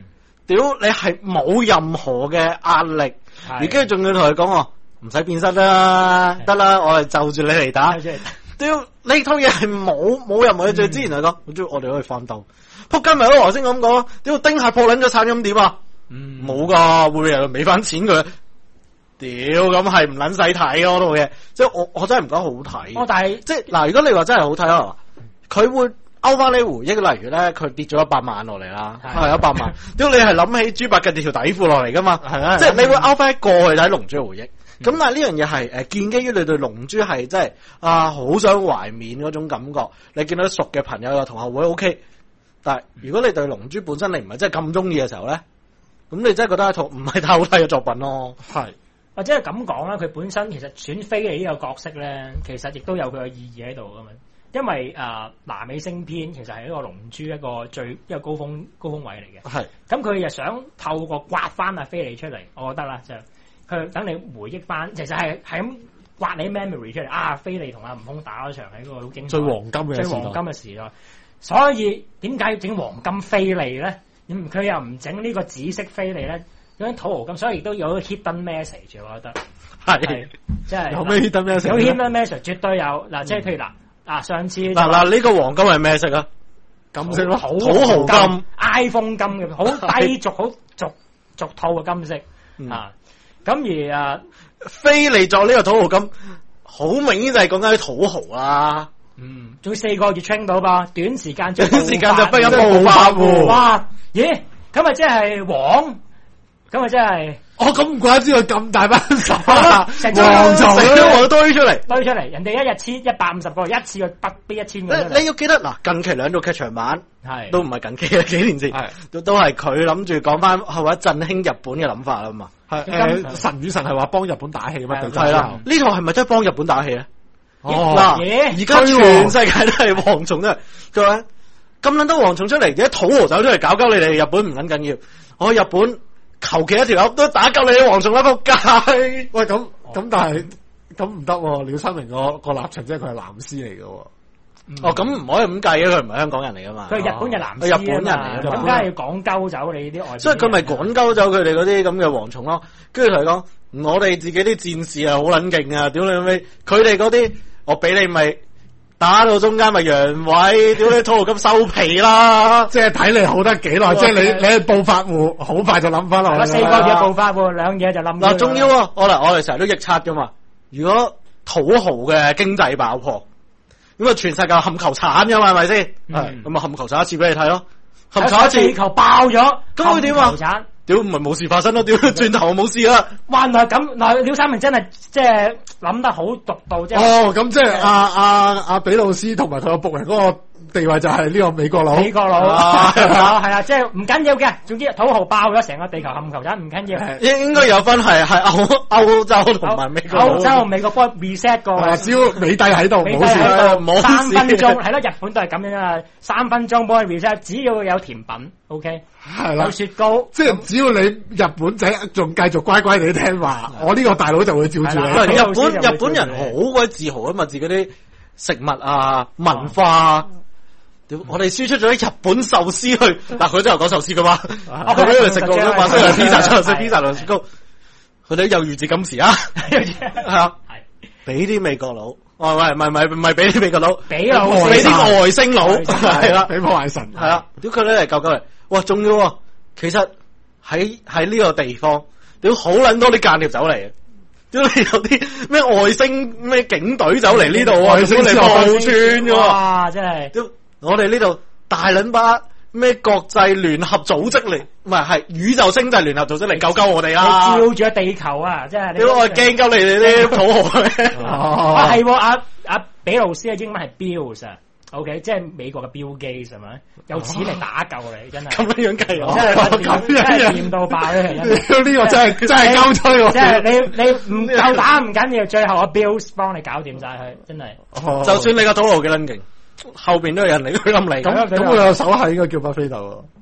屌你係冇任何嘅壓力，而跟住仲要同佢講我唔使變身啦，得啦，我係就住你嚟打。屌呢套嘢係冇冇任何嘢，最之前嚟講，我中意我哋可以翻鬥。仆街咪好頭先咁講，屌丁蟹破撚咗產咁點啊？冇噶，會有人俾翻錢佢。屌咁係唔撚使睇咯，套嘢，即係我我真係唔覺得好睇。 哦，但係即係嗱，如果你話真係好睇啊，佢會勾翻你回憶，例如咧，佢跌咗一百萬落嚟啦，係一百萬。屌你係諗起豬八戒跌條底褲落嚟噶嘛？係啊，即係你會勾翻一個去睇龍珠嘅回憶。咁但係呢樣嘢係誒建基於你對龍珠係真係啊好想懷緬嗰種感覺。你見到熟嘅朋友又同學會 OK， 但係如果你對龍珠本身你唔係真係咁中意嘅時候咧，咁你真係覺得一套唔係太好睇嘅作品咯。係。 或者係咁講啦，佢本身其實選飛利呢個角色咧，其實亦都有佢嘅意義喺度噶嘛。因為誒、呃、南美星篇其實係一個龍珠一個最一個高峰高峰位嚟嘅。係。咁佢又想透過刮翻阿飛利出嚟，我覺得啦，就佢等你回憶翻，其實係係咁刮你 memory 出嚟。啊，飛利同阿悟空打嗰場係一個好精彩最黃金嘅最黃金嘅時代。所以點解要整黃金飛利咧？佢又唔整呢個紫色飛利咧？咁土豪金，所以亦都有 hidden message， 我覺得係即係有咩 hidden message？ 有 hidden message 絕對有嗱，即係譬如嗱嗱上次嗱嗱呢個黃金係咩色啊？金色咯，土豪金 ，iPhone 金嘅，好低俗、好俗俗套嘅金色、嗯、啊！咁而啊，飛利作呢個土豪金，好明顯就係講緊啲土豪啦。嗯，仲要四個月 train 到吧？短時間短時間就不忍暴發戶，哇！咦，咁咪即係黃？咁啊，真係哦！咁唔怪得知佢咁大班手啦，成黃蟲都堆出嚟，堆出嚟。人哋一日千一百五十個，一次過不逼一千個。你你要記得嗱，近期兩套劇場版係都唔係近期嘅，幾年前都都係佢諗住講翻係話振興日本嘅諗法啦嘛。係誒，神與神係話幫日本打氣嘛？係啦，呢套係咪真係幫日本打氣咧？哦，嗱，而家全世界都係蝗蟲啊！佢話咁撚多蝗蟲出嚟，而家土豪走出嚟搞鳩你哋日本唔撚緊要，我日本。求其一條友都打夠你啲蝗蟲啦，仆街！喂，咁咁但係咁唔得，廖三明個個立場即係佢係藍絲嚟嘅。哦，咁唔可以咁計嘅，佢唔係香港人嚟噶嘛。佢係日本嘅藍絲，日本人嚟，咁梗係要趕鳩走你啲外。所以佢咪趕鳩走佢哋嗰啲咁嘅蝗蟲咯。跟住同佢講，我哋自己啲戰士啊，好撚勁啊！屌你老味，佢哋嗰啲我俾你咪。打到中間咪陽痿，屌你土豪金收皮啦！即係睇你好得幾耐，即係你你係暴發戶，好快就諗翻落嚟。四個月暴發戶，兩嘢就諗。嗱，仲要啊！我嗱我哋成日都臆測噶嘛。如果土豪嘅經濟爆破，咁啊全世界冚球鏟噶嘛，係咪先？係咁啊冚球鏟一次俾你睇咯，冚球一次地球爆咗，咁會點啊？屌唔係冇事發生咯，屌轉頭冇事啦！哇，原來咁，嗱，廖三明真係即係諗得好獨到，即係哦，咁即係阿阿阿比魯斯同埋佢個僕人嗰個地位就係呢個美國佬，美國佬係啊，即係唔緊要嘅，總之土豪爆咗成個地球冚球鏟唔緊要，應應該有分係係歐歐洲同埋美國，歐洲同美國幫 reset 過，只要美帝喺度冇事啦，冇事，三分鐘係咯，日本都係咁樣啊，三分鐘幫佢 reset，只要有甜品 ，OK。係啦，有雪糕，即係只要你日本仔仲繼續乖乖地聽話，我呢個大佬就會照住你。日本日本人好鬼自豪啊嘛，自己啲食物啊文化啊，屌我哋輸出咗啲日本壽司去，但佢都有講壽司噶嘛，佢俾佢食過噶嘛，所以披薩出嚟食披薩同雪糕，佢哋有預知今時啊，係啊，俾啲美國佬，哦喂，唔係唔係唔係俾啲美國佬，俾俾啲外星佬，係啦，俾破壞神，係啦，屌佢哋嚟救救嚟。哇，仲要啊！其實喺喺呢個地方，屌好撚多啲間諜走嚟嘅，屌你有啲咩外星咩警隊走嚟呢度啊，外星嚟報串嘅，哇！真係，屌我哋呢度大撚把咩國際聯合組織嚟，唔係係宇宙星際聯合組織嚟救救我哋啦！你照住地球啊，真係！屌我驚鳩你哋啲土豪咧！啊係，阿阿比魯斯嘅英文係 Bills 啊。O K， 即係美國嘅 Bill Gates 係咪？有錢嚟打救你，真係咁樣樣計啊！真係咁樣掂到爆咧，呢個真係真係交吹喎！即係你你唔夠打唔緊要，最後我 Bills 幫你搞掂晒佢，真係。就算你個土豪幾撚勁，後邊都有人嚟佢冧嚟。咁咁我有手下應該叫巴菲特喎。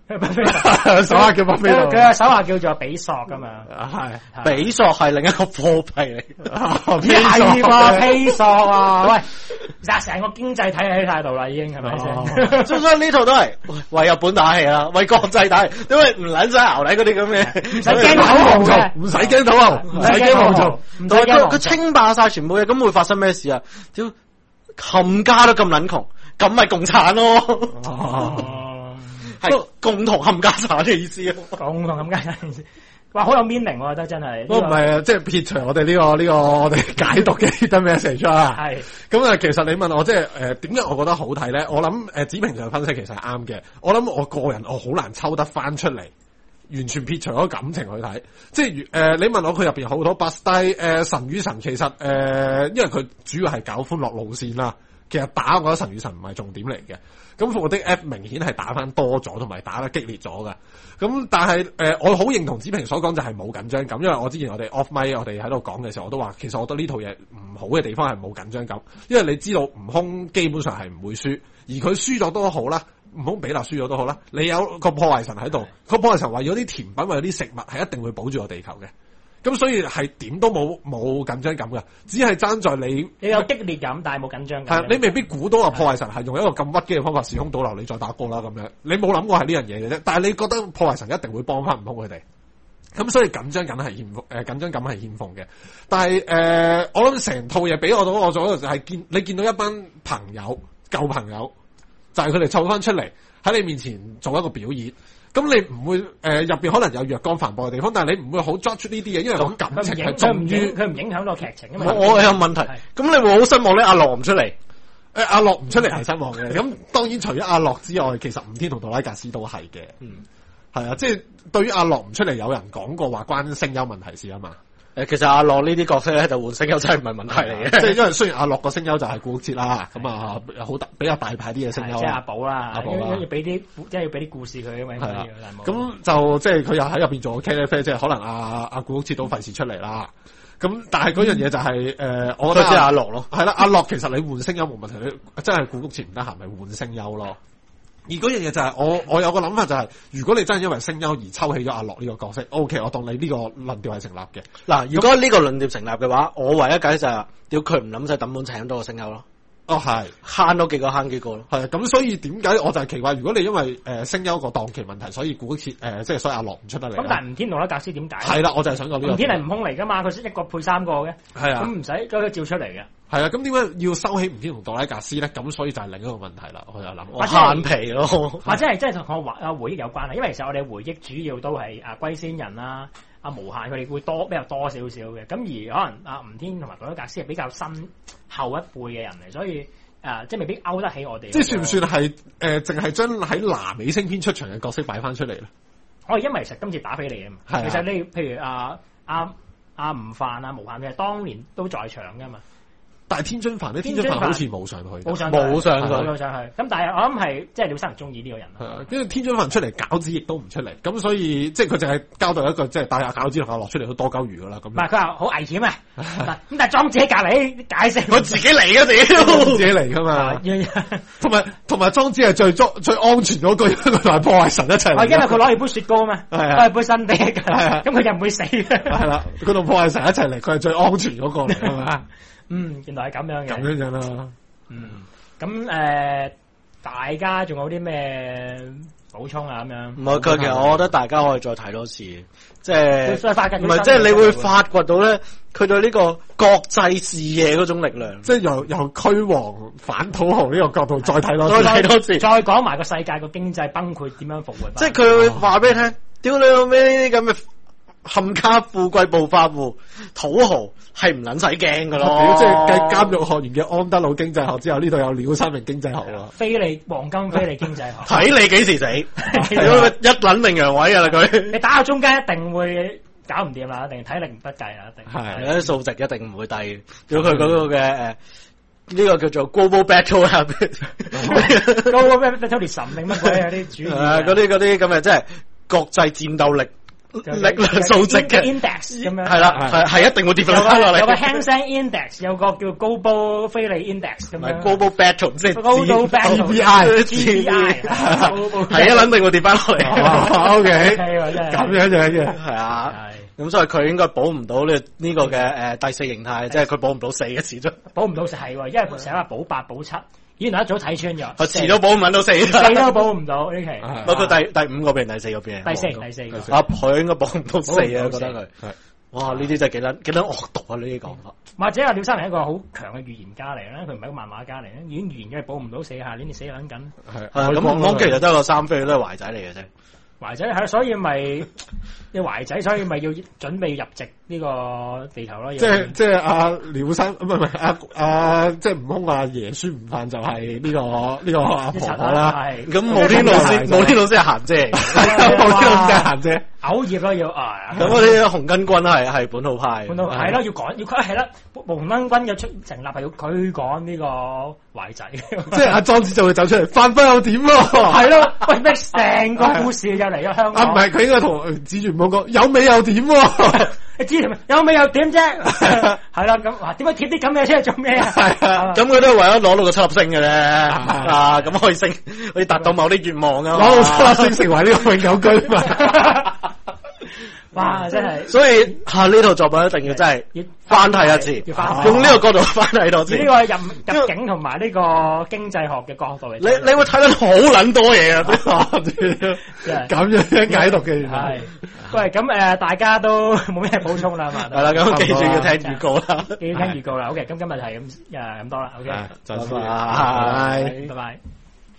手下叫巴菲特， 佢嘅手下叫做比索噶嘛， 係比索係另一個貨幣嚟， 係喎比索啊，喂，嗱成個經濟體喺晒度啦，已經係咪先？ 所以呢套都係為日本打氣啦，為國際打氣，因為唔撚使牛奶嗰啲咁嘅， 唔使驚土豪嘅， 唔使驚土豪，唔使驚黃蟲， 唔使驚佢稱霸晒全部嘢，咁會發生咩事啊？屌，冚家都咁撚窮，咁咪共產咯。係共同冚家產嘅意思啊！ 共同冚家產嘅意思，哇，好有 meaning，我覺得真係。 都唔係啊，即係撇除我哋呢個呢個我哋解讀嘅 hidden message 啊。係。咁啊，其實你問我即係誒點解我覺得好睇咧？我諗誒子平上分析其實係啱嘅。我諗我個人我好難抽得翻出嚟，完全撇除咗感情去睇。即係誒、呃，你問我佢入邊好多巴斯蒂誒神與神，其實誒、呃，因為佢主要係搞歡樂路線啦。其實打我覺得神與神唔係重點嚟嘅。咁復活的 F 明顯係打翻多咗，同埋打得激烈咗噶。咁但係誒、呃，我好認同子平所講就係冇緊張感，因為我之前我哋 off mic 我哋喺度講嘅時候，我都話其實我覺得呢套嘢唔好嘅地方係冇緊張感，因為你知道悟空基本上係唔會輸，而佢輸咗都好啦，悟空比勒輸咗都好啦，你有個破壞神喺度，個破壞神為咗啲甜品為咗啲食物係一定會保住個地球嘅。咁所以係點都冇冇緊張感噶，只係爭在你你有激烈感，但係冇緊張感。 係你未必估到啊！破壞神係用一個咁屈機嘅方法時空倒流，你再打過啦咁樣，你冇諗過係呢樣嘢嘅啫。但係你覺得破壞神一定會幫翻悟空佢哋，咁所以緊張感係欠奉誒，緊張感係欠奉嘅。但係誒、呃，我諗成套嘢俾我到我咗就係見你見到一班朋友舊朋友，就係佢哋湊翻出嚟喺你面前做一個表演。咁你唔會誒入邊可能有若干繁複嘅地方，但係你唔會好 judge 呢啲嘢，因為講感情係重於佢唔影響到劇情啊嘛。 我我有問題，咁你會好失望咧？阿樂唔出嚟，誒、 呃、阿樂唔出嚟係失望嘅。咁當然除咗阿樂之外，其實吳天同杜拉格斯都係嘅。嗯，係啊，即係對於阿樂唔出嚟，有人講過話關聲優問題事啊嘛。 誒，其實阿樂呢啲角色咧就換聲優真係唔係問題嚟嘅， 即係因為雖然阿樂個聲優就係古屋徹啦，咁啊好大比較大牌啲嘅聲優， 即係阿寶啦， 阿寶啦， 要俾啲即係要俾啲故事佢啊嘛。係啊， 咁就即係佢又喺入邊做茄喱啡，即係可能阿阿古屋徹都費事出嚟啦。咁但係嗰樣嘢就係、是、誒、嗯呃，我覺得即係阿樂咯， 係啦，阿樂其實你換聲優冇問題，你真係古屋徹唔得閒咪換聲優咯。而嗰樣嘢就係、是、我我有個諗法就係、是，如果你真係因為聲優而抽起咗阿樂呢個角色 ，OK， 我當你呢個論調係成立嘅。 嗱，如果呢個論調成立嘅話，我唯一解就係、是，屌佢唔諗使抌本請多個聲優咯。 哦，係慳多幾個慳幾個咯。 係咁，所以點解我就係奇怪，如果你因為誒聲優個檔期問題，所以古屋徹誒即係所以阿樂唔出得嚟。 咁但係吳天同咧格斯點解？ 係啦，我就係想講呢個。 吳天係悟空嚟噶嘛，佢一個配三個嘅。係啊，咁唔使嗰個照出嚟嘅。係啊，咁點解要收起吳天同杜拉格斯咧？咁所以就係另一個問題啦。我就諗， 我慳皮咯， 或者係真係同我回回憶有關係，因為其實我哋回憶主要都係啊龜仙人啦、阿無限佢哋會多比較多少少嘅。咁而可能阿吳天同埋杜拉格斯係比較新後一輩嘅人嚟，所以。誒、呃，即係未必勾得起我哋。 即係算唔算係誒，淨係將喺拿美星篇出場嘅角色擺翻出嚟咧？ 我係因為其實今次打俾你啊嘛。係。其實你譬如阿阿阿吳範啊、無限嘅，當年都在場噶嘛。但係天津飯咧，天津飯好似冇上去， 冇上去， 冇上去， 冇上去。咁但係我諗係，即係廖生中意呢個人。 係啊，因為天津飯出嚟餃子亦都唔出嚟，咁所以即係佢淨係交代一個，即係帶下餃子同阿樂出嚟都多鳩魚噶啦。咁。唔係佢話好危險啊！咁但係莊子喺隔籬解釋， 我自己嚟嘅屌， 自己嚟噶嘛。同埋同埋莊子係最最安全嗰個，佢同埋破壞神一齊嚟。 因為佢攞住杯雪糕啊嘛，攞住杯新地㗎，咁佢就唔會死。 係啦，佢同破壞神一齊嚟，佢係最安全嗰個嚟啊嘛。 嗯，原來係咁樣嘅。 咁樣樣啦。 嗯，咁誒、呃，大家仲有啲咩補充啊？咁樣。唔係， 其實我覺得大家可以再睇多次，即係唔係即係你會發掘到咧，佢對呢個國際視野嗰種力量， 即係由由驅王反土豪呢個角度再睇多次， 再睇多次，再講埋個世界個經濟崩潰點樣復活。 即係佢會話俾你聽，屌你老味呢啲咁嘅。冚家富貴暴發戶土豪係唔撚使驚噶咯， 即係繼監獄學完嘅安德魯經濟學之後，呢度有廖三明經濟學喎， 非利黃金非利經濟學， 睇你幾時死，一撚命陽位噶啦佢， 你打到中間一定會搞唔掂啦，一定體力唔得計啦，一定係啲數值一定唔會低，如果佢嗰個嘅誒呢個叫做 global battle 啊 ，global battle 神定乜鬼啊啲主義， 嗰啲嗰啲咁嘅即係國際戰鬥力。 力量數值嘅 index 咁樣， 係啦，係係一定會跌翻落嚟。 有個 Hang Seng Index， 有個叫 Global 非利 Index 咁樣。 Global Battle 即係 Global Battle G B I，G B I 係一撚定會跌翻落嚟。 O K，咁樣就係嘅， 係啊。咁所以佢應該保唔到呢呢個嘅誒第四形態，即係佢保唔到四嘅始終。 保唔到四係，因為佢成日話保八保七。原來一早睇穿咗， 佢遲都保唔揾到四， 四都保唔到呢期。 不過第第五個邊，第四個邊？ 第四，第四。 阿佢應該保唔到四啊，覺得佢。哇！呢啲真係幾撚幾撚惡毒啊！呢啲講法。 或者阿廖生係一個好強嘅預言家嚟咧，佢唔係一個漫畫家嚟咧，已經預言嘅保唔到四，下年你死撚緊。 係係咁，我其實得個三飛都係壞仔嚟嘅啫。 壞仔係，所以咪你壞仔，所以咪要準備入籍呢個地球咯。 即係即係阿廖生，唔係唔係阿阿即係悟空阿爺孫悟飯就係呢個呢個阿婆婆啦。係咁冇天老師，冇天老師係嫻姐， 冇天老師係嫻姐。 嘔葉咯要啊！ 咁嗰啲紅巾軍係係本土派， 本土係咯要趕要佢係啦，紅巾軍嘅出成立係要驅趕呢個壞仔。 即係阿莊子就會走出嚟，犯法又點喎？ 係咯，喂咩成個故事就嚟咗香港。 啊唔係，佢應該同指住冇講，有尾又點喎？ 你知有尾又點啫？係啦，咁哇點解貼啲咁嘅出嚟做咩啊？ 係啊，咁佢都係為咗攞到個七粒星嘅咧，啊咁可以升，可以達到某啲願望啊， 攞到七粒星成為呢個永久居民。 哇！真係， 所以吓呢套作品一定要真係要翻睇一次，用呢個角度翻睇多次。 呢個入入境同埋呢個經濟學嘅角度嚟， 你你會睇得好撚多嘢啊！ 咁樣解讀嘅係。喂，咁誒，大家都冇咩補充啦嘛？ 係啦，咁記住要聽預告啦， 要聽預告啦。OK，咁今日係咁誒咁多啦。OK， 再見，拜拜， 拜拜。